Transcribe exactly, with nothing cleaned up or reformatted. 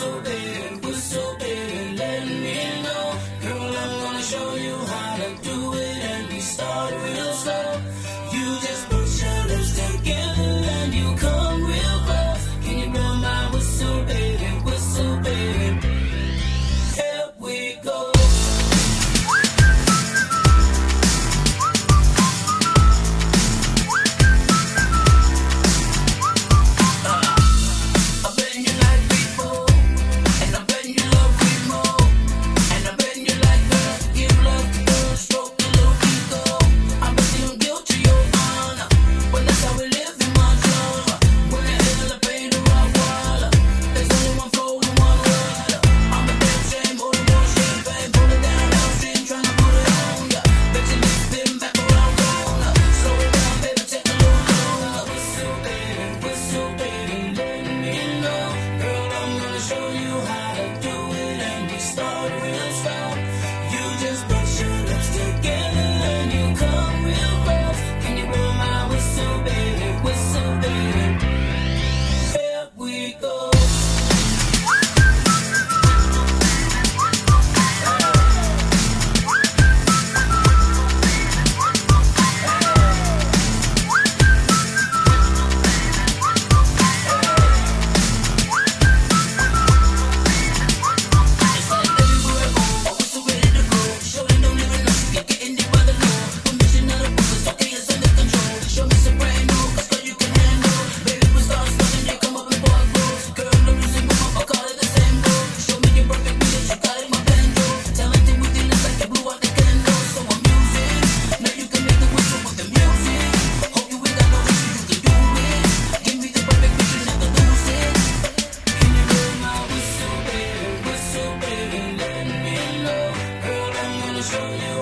whistle, baby, whistle, baby, let me know. Girl, I'm gonna show you how to do it, and we start real slow. You just put your lips together and you come real close. Can you blow my whistle, baby, whistle, baby? Here we go. Show you how to do it, and we start real slow. You just put your lips together and you come real close. Can you blow my whistle, baby, whistle, baby? Here we go. Show you